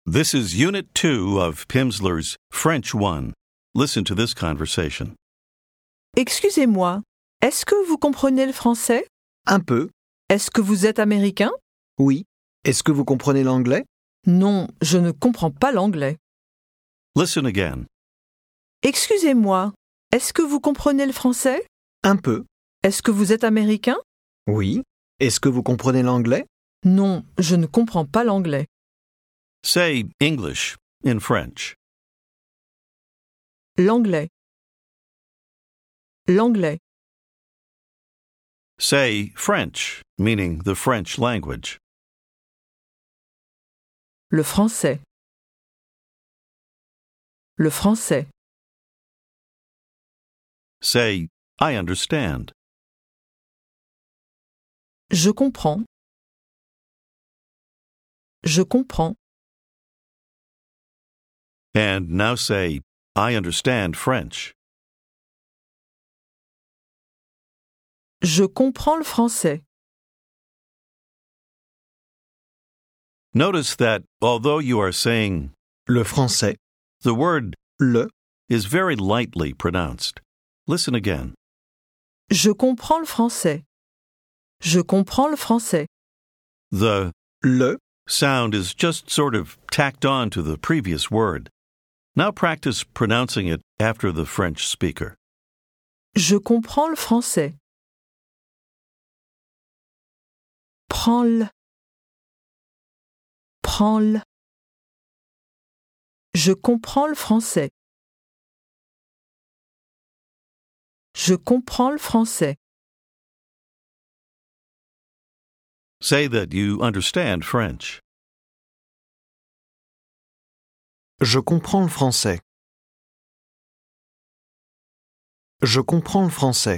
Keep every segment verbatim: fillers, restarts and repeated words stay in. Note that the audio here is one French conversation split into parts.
This is Unit two of Pimsleur's French one. Listen to this conversation. Excusez-moi, est-ce que vous comprenez le français? Un peu, Est-ce que vous êtes américain? oui. Est-ce que vous comprenez l'anglais? Non, je ne comprends pas l'anglais. Listen again. Excusez-moi, est-ce que vous comprenez le français? Un peu, Est-ce que vous êtes américain? oui. Est-ce que vous comprenez l'anglais? Non, je ne comprends pas l'anglais. Say English in French. L'anglais. L'anglais. Say French, meaning the French language. Le français. Le français. Say, I understand. Je comprends. Je comprends. And now say, I understand French. Je comprends le français. Notice that although you are saying Le français, the word le, is very lightly pronounced. Listen again. Je comprends le français. Je comprends le français. The le, sound is just sort of tacked on to the previous word. Now practice pronouncing it after the French speaker. Je comprends le français. Prends-le. Prends-le. Je comprends le français. Je comprends le français. Say that you understand French. je comprends le français. Je comprends le français.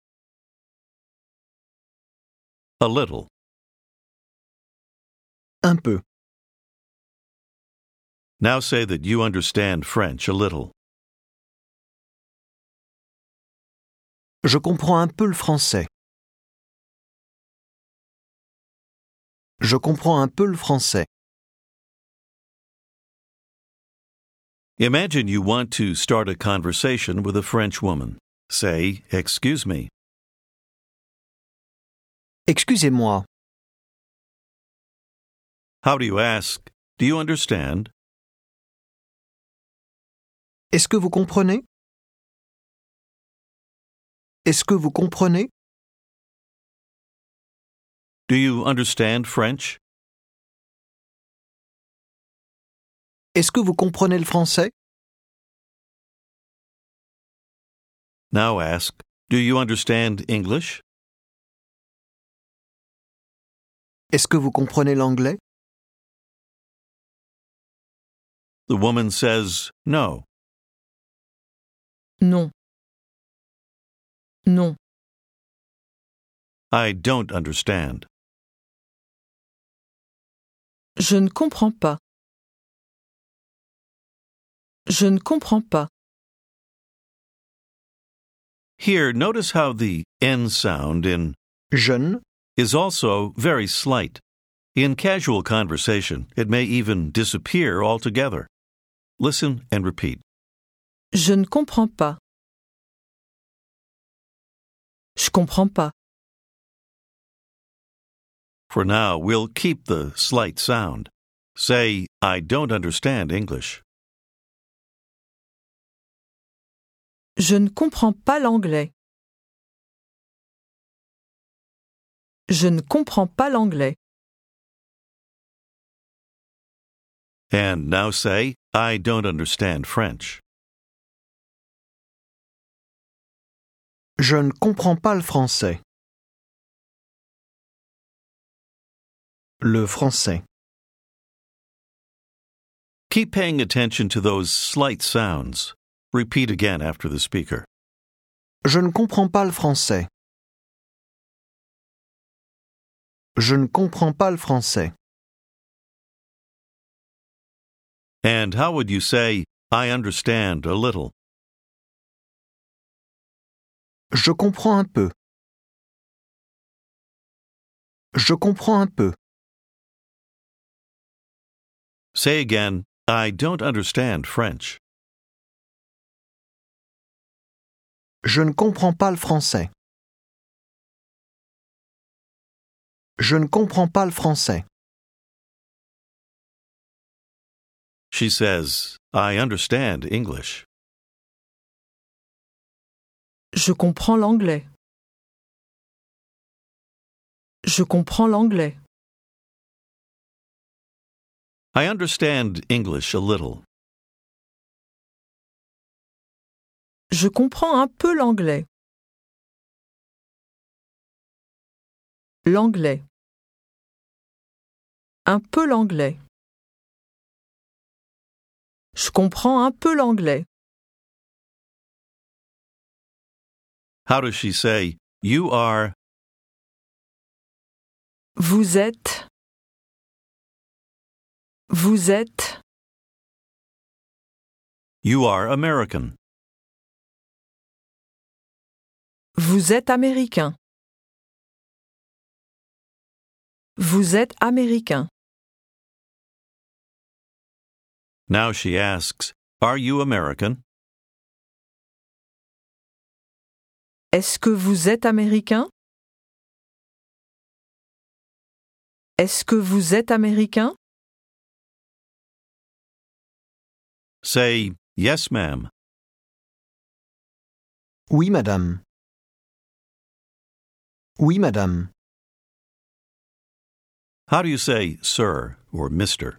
A little. Un peu, Now say that you understand French a little. je comprends un peu le français. Je comprends un peu le français. Imagine you want to start a conversation with a French woman. Say, excuse me. Excusez-moi, How do you ask, do you understand? est-ce que vous comprenez? Est-ce que vous comprenez? Do you understand French? Est-ce que vous comprenez le français? Now ask, do you understand English? Est-ce que vous comprenez l'anglais? The woman says, no. Non. Non. I don't understand. Je ne comprends pas. Je ne comprends pas. Here, notice how the N sound in Jeune, is also very slight. In casual conversation, it may even disappear altogether. Listen and repeat. Je ne comprends pas. Je comprends pas. For now, we'll keep the slight sound. Say, I don't understand English. Je ne comprends pas l'anglais. Je ne comprends pas l'anglais. And now say, I don't understand French. je ne comprends pas le français. Le français. Keep paying attention to those slight sounds. Repeat again after the speaker. Je ne comprends pas le français. Je ne comprends pas le français. And how would you say, I understand a little? Je comprends un peu. Je comprends un peu. Say again, I don't understand French. Je ne comprends pas le français. Je ne comprends pas le français. She says, I understand English. Je comprends l'anglais. Je comprends l'anglais. I understand English a little. Je comprends un peu l'anglais. L'anglais. Un peu l'anglais. Je comprends un peu l'anglais. How does she say, you are? Vous êtes. Vous êtes. You are American. Vous êtes américain. Vous êtes américain. Now she asks, are you American? Est-ce que vous êtes américain? Est-ce que vous êtes américain? Say, yes, ma'am. Oui, madame. Oui, madame. How do you say sir or mister?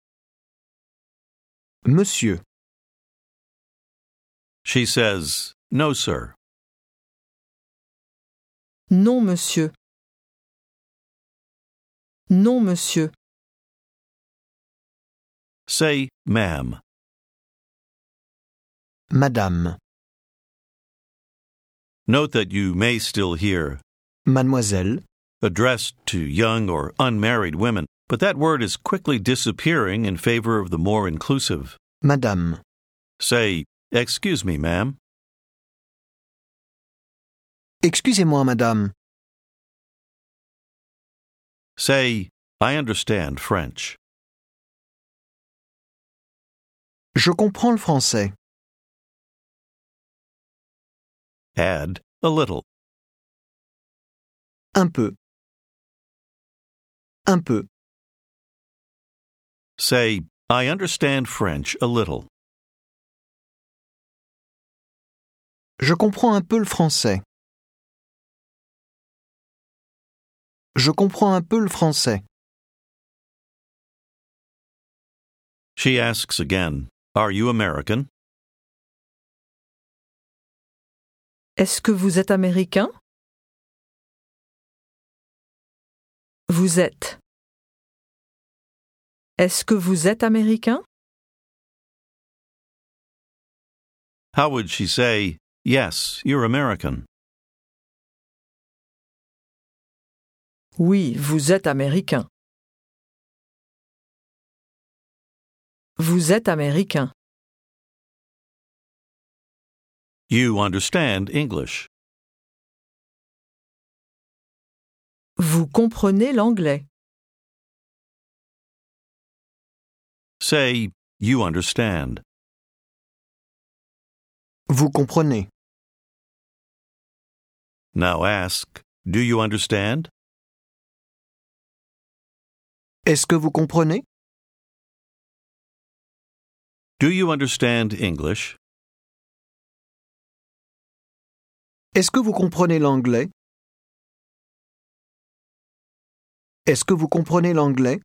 Monsieur. She says, no, sir. Non, monsieur. Non, monsieur. Say, ma'am. Madame. Note that you may still hear Mademoiselle. addressed to young or unmarried women, but that word is quickly disappearing in favor of the more inclusive. Madame. Say, excuse me, ma'am. Excusez-moi, madame. Say, I understand French. Je comprends le français. Add a little. Un peu. Un peu. Say, I understand French a little. Je comprends un peu le français. Je comprends un peu le français. She asks again, are you American? Est-ce que vous êtes américain? Vous êtes. Est-ce que vous êtes américain? How would she say, yes, you're American? Oui, vous êtes américain. Vous êtes américain. You understand English. Vous comprenez l'anglais. Say, you understand. Vous comprenez. Now ask, do you understand? Est-ce que vous comprenez? Do you understand English? Est-ce que vous comprenez l'anglais? Est-ce que vous comprenez l'anglais?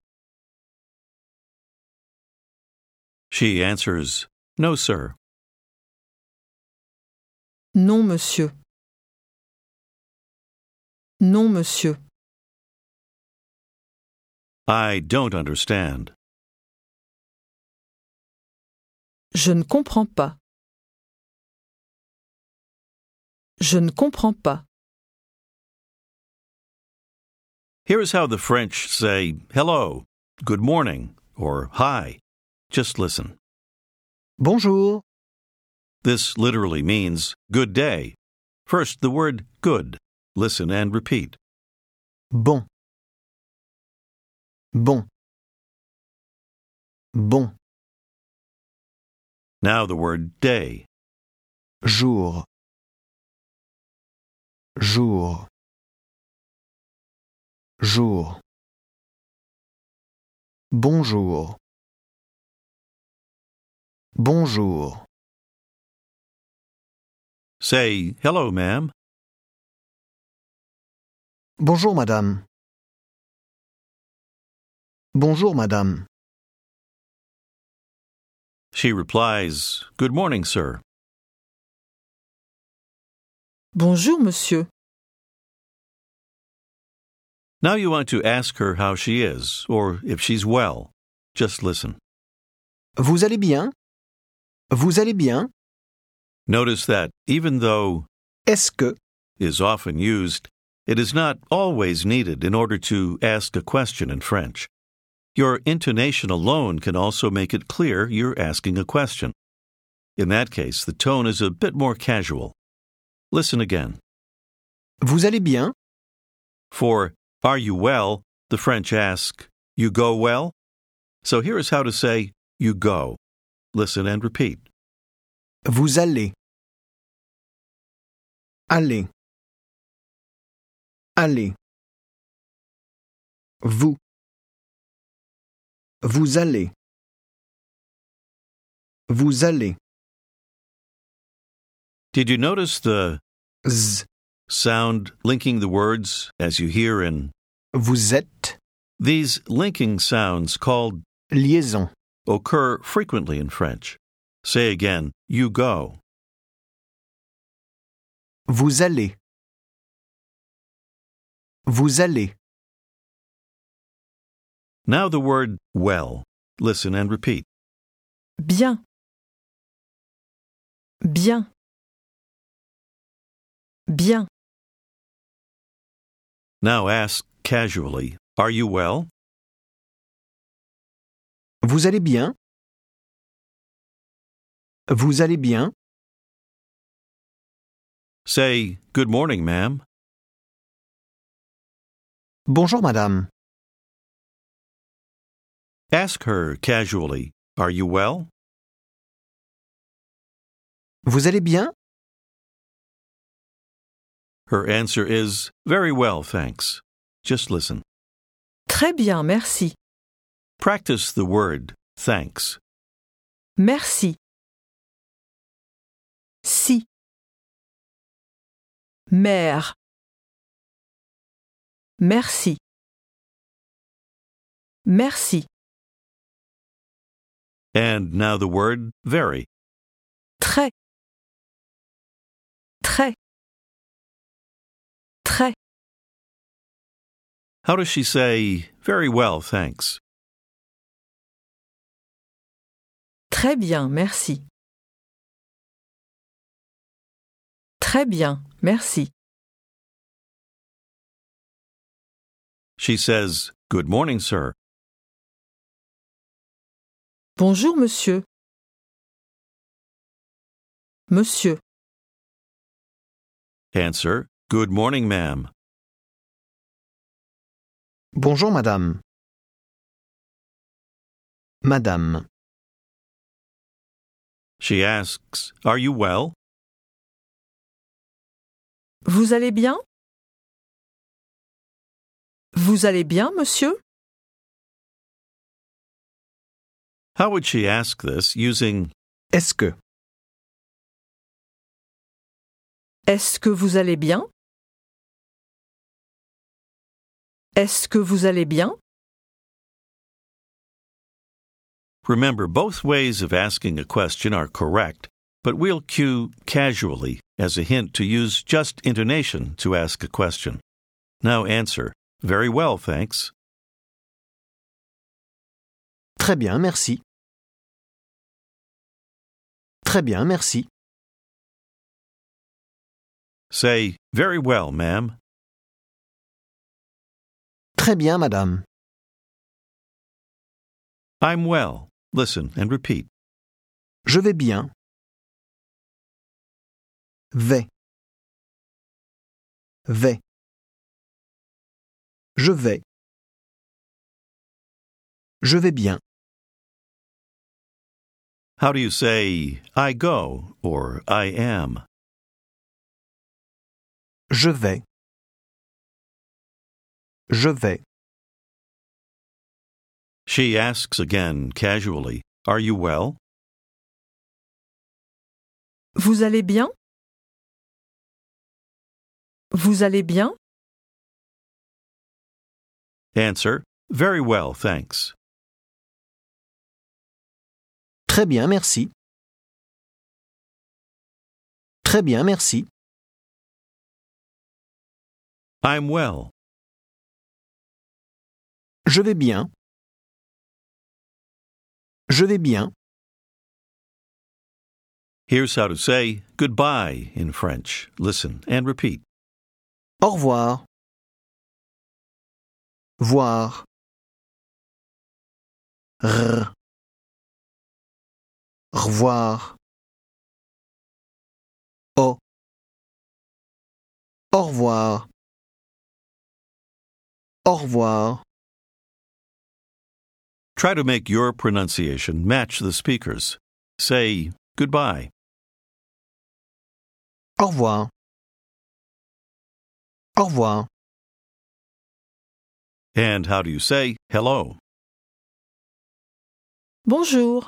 She answers, no, sir. Non, monsieur. Non, monsieur. I don't understand. Je ne comprends pas. Je ne comprends pas. Here is how the French say hello, good morning, or hi. Just listen. Bonjour. This literally means good day. First, the word good. Listen and repeat. Bon. Bon. Bon. Now the word day. Jour. Jour. Jour. Bonjour. Bonjour. Say, hello, ma'am. Bonjour, madame. Bonjour, madame. She replies, good morning, sir. Bonjour, monsieur. Now you want to ask her how she is, or if she's well. Just listen. Vous allez bien? Vous allez bien? Notice that even though Est-ce que? is often used, it is not always needed in order to ask a question in French. Your intonation alone can also make it clear you're asking a question. In that case, the tone is a bit more casual. Listen again. Vous allez bien? For are you well, the French ask, you go well? So here is how to say, you go. Listen and repeat. Vous allez. Allez. Allez. Vous. Vous allez. Vous allez. Did you notice the Z. sound linking the words as you hear in Vous êtes. these linking sounds called Liaison. occur frequently in French. Say again, you go. Vous allez. Vous allez. Now the word well. Listen and repeat. Bien. Bien. Bien. Now ask casually, are you well? Vous allez bien? Vous allez bien? Say, good morning, ma'am. Bonjour, madame. Ask her casually, are you well? Vous allez bien? Her answer is, very well, thanks. Just listen. Très bien, merci. Practice the word thanks. Merci. Si. Mère. Merci. Merci. And now the word very. Très. Très. Très. How does she say, very well, thanks? Très bien, merci. Très bien, merci. She says, good morning, sir. Bonjour, monsieur. Monsieur. Answer, good morning, ma'am. Bonjour, madame. Madame. She asks, are you well? Vous allez bien? Vous allez bien, monsieur? How would she ask this using Est-ce que? Est-ce que vous allez bien? Est-ce que vous allez bien? Remember, both ways of asking a question are correct, but we'll cue casually as a hint to use just intonation to ask a question. Now answer. Very well, thanks. Très bien, merci. Très bien, merci. Say, very well, ma'am. Très bien, madame. I'm well. Listen and repeat. Je vais bien. Vais. Vais. Je vais. Je vais bien. How do you say I go or I am? Je vais. Je vais. She asks again casually, Are you well? Vous allez bien? Vous allez bien? Answer, Very well, thanks. Très bien, merci. Très bien, merci. I'm well. Je vais bien. Je vais bien. Here's how to say goodbye in French. Listen and repeat. Au revoir. Voir. R. Revoir. Au. Au revoir. Au revoir. Try to make your pronunciation match the speaker's. Say goodbye. Au revoir. Au revoir. And how do you say hello? Bonjour.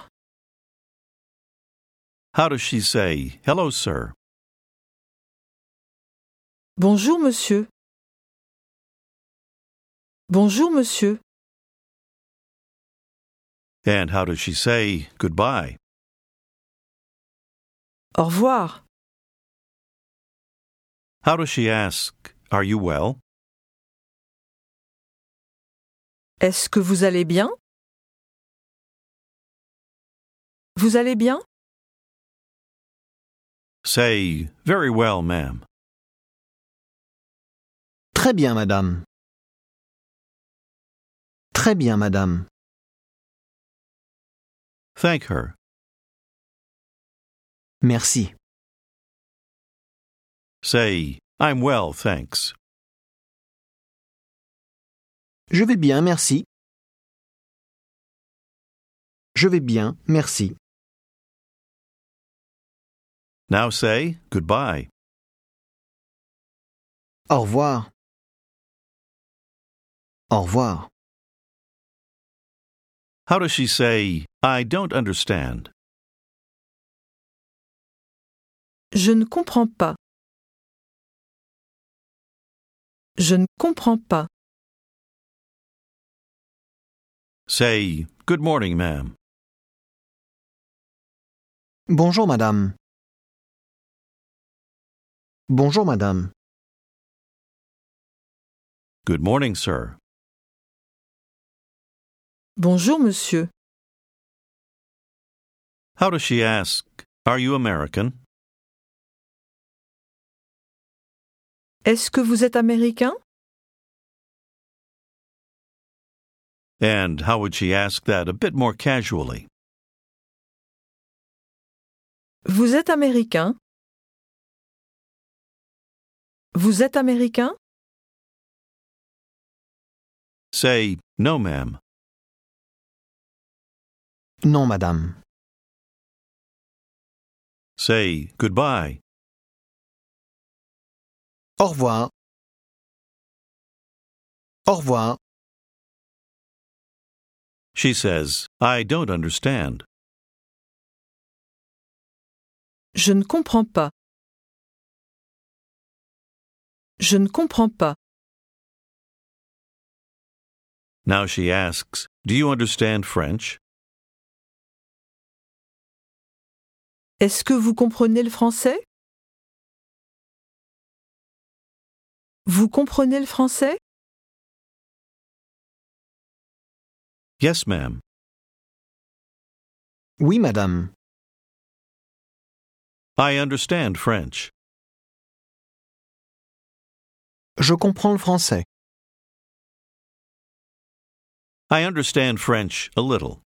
How does she say hello, sir? Bonjour, monsieur. Bonjour, monsieur. And how does she say goodbye? Au revoir. How does she ask, Are you well? Est-ce que vous allez bien? Vous allez bien? Say, Very well, ma'am. Très bien, madame. Très bien, madame. Thank her. Merci. Say, I'm well, thanks. Je vais bien, merci. Je vais bien, merci. Now say goodbye. Au revoir. Au revoir. How does she say, I don't understand? Je ne comprends pas. Je ne comprends pas. Say, Good morning, ma'am. Bonjour, madame. Bonjour, madame. Good morning, sir. Bonjour, monsieur. How does she ask, Are you American? Est-ce que vous êtes américain? And how would she ask that a bit more casually? Vous êtes américain? Vous êtes américain? Say, No, ma'am. Non, madame. Say, Goodbye. Au revoir. Au revoir. She says, I don't understand. Je ne comprends pas. Je ne comprends pas. Now she asks, Do you understand French? Est-ce que vous comprenez le français? Vous comprenez le français? Yes, ma'am. Oui, madame. I understand French. Je comprends le français. I understand French a little.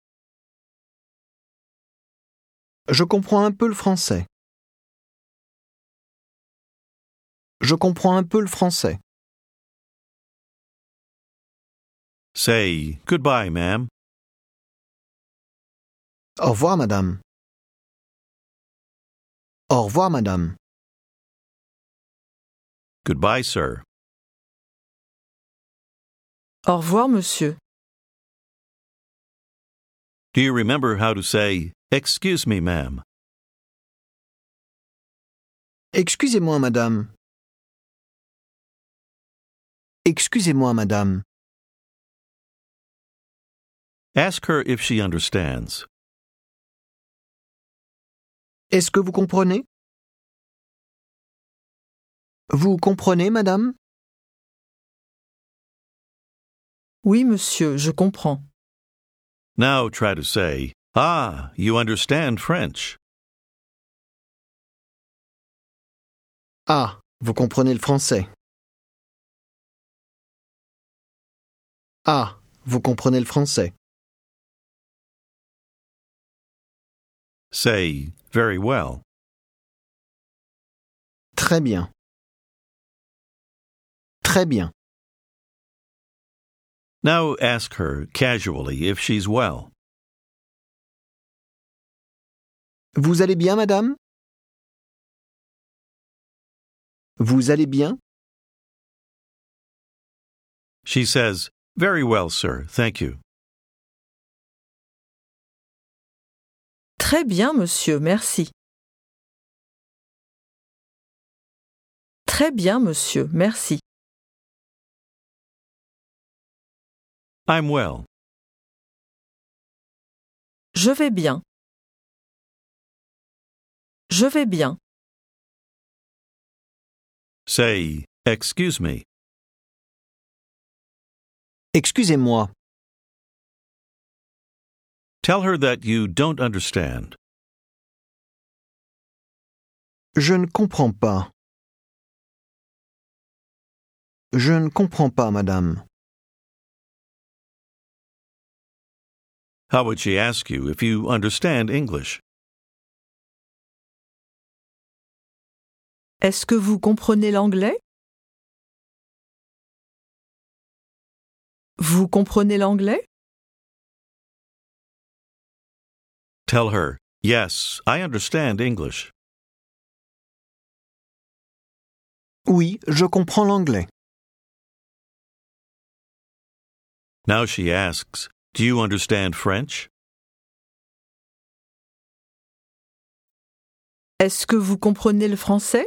Je comprends un peu le français. Je comprends un peu le français. Say, Goodbye, ma'am. Au revoir, madame. Au revoir, madame. Goodbye, sir. Au revoir, monsieur. Do you remember how to say, "Excuse me, ma'am"? Excusez-moi, madame. Excusez-moi, madame. Ask her if she understands. Est-ce que vous comprenez? Vous comprenez, madame? Oui, monsieur, je comprends. Now try to say, "Ah, you understand French." Ah, vous comprenez le français. Ah, vous comprenez le français. Say, "Very well." Très bien. Très bien. Now ask her casually if she's well. Vous allez bien, madame? Vous allez bien? She says, "Very well, sir, thank you." Très bien, monsieur, merci. Très bien, monsieur, merci. I'm well. Je vais bien. Je vais bien. Say, "Excuse me." Excusez-moi. Tell her that you don't understand. Je ne comprends pas. Je ne comprends pas, madame. How would she ask you if you understand English? Est-ce que vous comprenez l'anglais? Vous comprenez l'anglais? Tell her, "Yes, I understand English." Oui, je comprends l'anglais. Now she asks, "Do you understand French?" Est-ce que vous comprenez le français?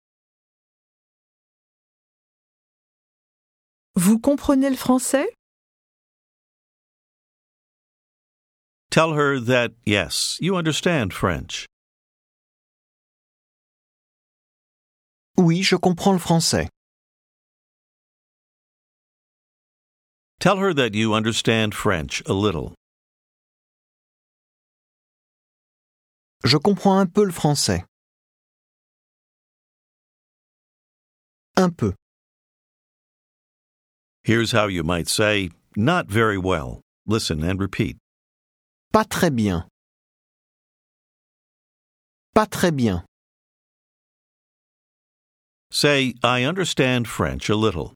Vous comprenez le français? Tell her that, yes, you understand French. Oui, je comprends le français. Tell her that you understand French a little. Je comprends un peu le français. Un peu. Here's how you might say, "Not very well." Listen and repeat. Pas très bien. Pas très bien. Say, "I understand French a little."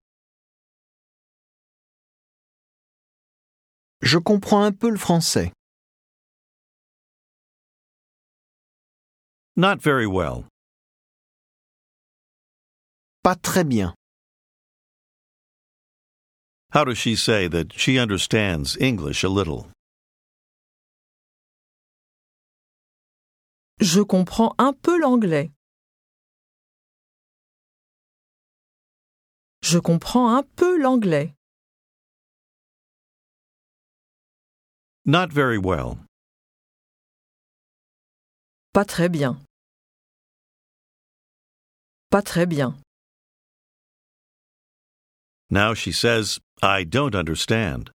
Je comprends un peu le français. Not very well. Pas très bien. How does she say that she understands English a little? Je comprends un peu l'anglais. Je comprends un peu l'anglais. Not very well. Pas très bien. Pas très bien. Now she says, "I don't understand."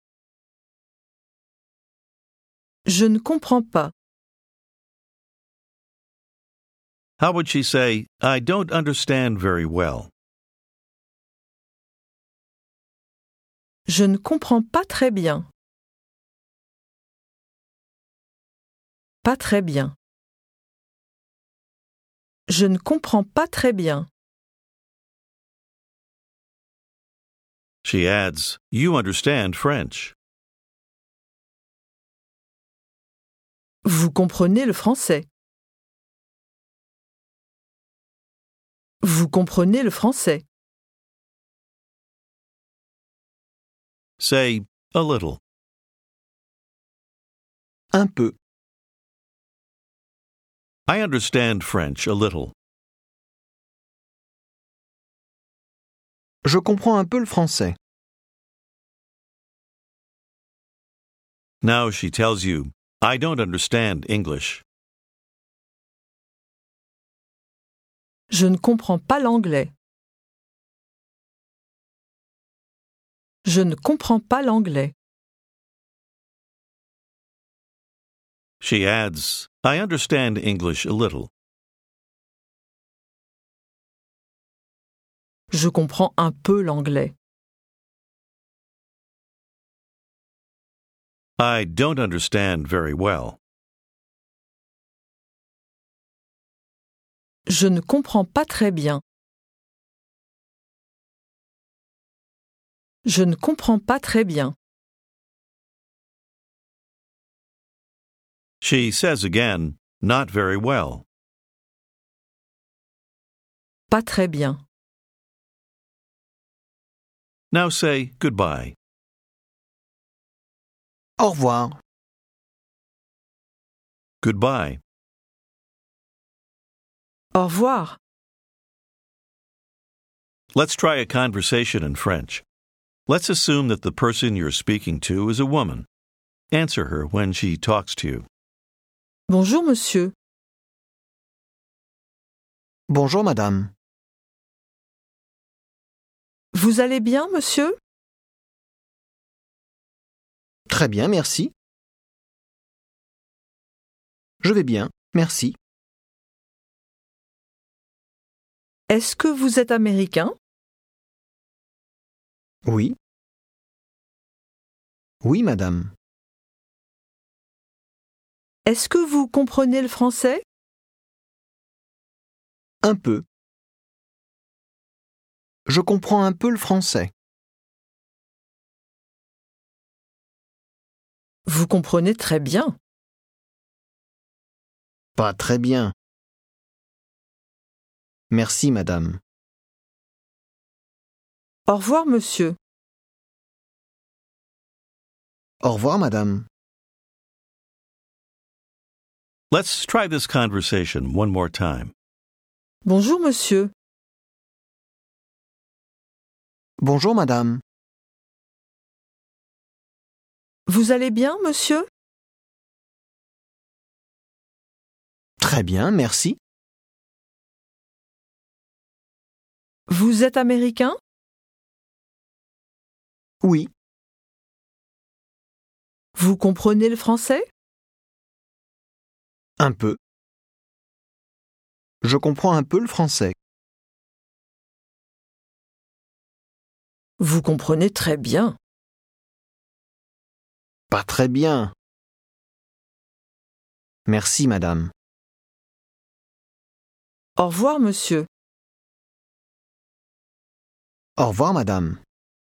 Je ne comprends pas. How would she say, "I don't understand very well"? Je ne comprends pas très bien. Pas très bien. Je ne comprends pas très bien. She adds, "You understand French." Vous comprenez le français. Vous comprenez le français. Say, a little. Un peu. I understand French a little. Je comprends un peu le français. Now she tells you, I don't understand English. Je ne comprends pas l'anglais. Je ne comprends pas l'anglais. She adds, I understand English a little. Je comprends un peu l'anglais. I don't understand very well. Je ne comprends pas très bien. Je ne comprends pas très bien. She says again, not very well. Pas très bien. Now say goodbye. Au revoir. Goodbye. Au revoir. Let's try a conversation in French. Let's assume that the person you're speaking to is a woman. Answer her when she talks to you. Bonjour, monsieur. Bonjour, madame. Vous allez bien, monsieur? Très bien, merci. Je vais bien, merci. Est-ce que vous êtes américain? Oui. Oui, madame. Est-ce que vous comprenez le français? Un peu. Je comprends un peu le français. Vous comprenez très bien. Pas très bien. Merci, madame. Au revoir, monsieur. Au revoir, madame. Let's try this conversation one more time. Bonjour, monsieur. Bonjour, madame. Vous allez bien, monsieur? Très bien, merci. Vous êtes américain? Oui. Vous comprenez le français? Un peu. Je comprends un peu le français. Vous comprenez très bien. Pas très bien. Merci, madame. Au revoir, monsieur. Au revoir, madame.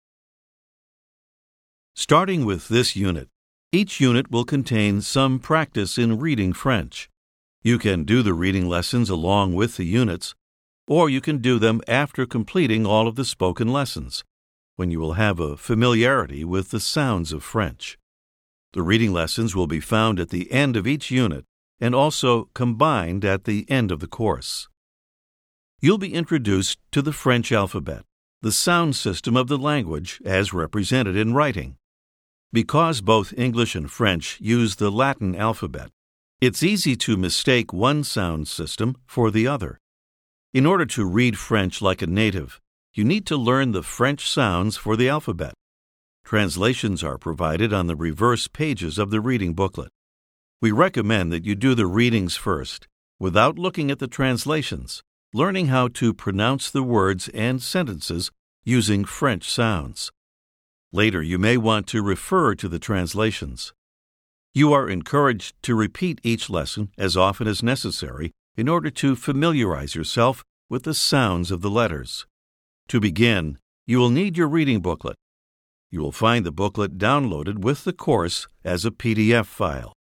Starting with this unit, each unit will contain some practice in reading French. You can do the reading lessons along with the units, or you can do them after completing all of the spoken lessons, when you will have a familiarity with the sounds of French. The reading lessons will be found at the end of each unit and also combined at the end of the course. You'll be introduced to the French alphabet, the sound system of the language as represented in writing. Because both English and French use the Latin alphabet, it's easy to mistake one sound system for the other. In order to read French like a native, you need to learn the French sounds for the alphabet. Translations are provided on the reverse pages of the reading booklet. We recommend that you do the readings first, without looking at the translations, learning how to pronounce the words and sentences using French sounds. Later, you may want to refer to the translations. You are encouraged to repeat each lesson as often as necessary in order to familiarize yourself with the sounds of the letters. To begin, you will need your reading booklet. You will find the booklet downloaded with the course as a P D F file.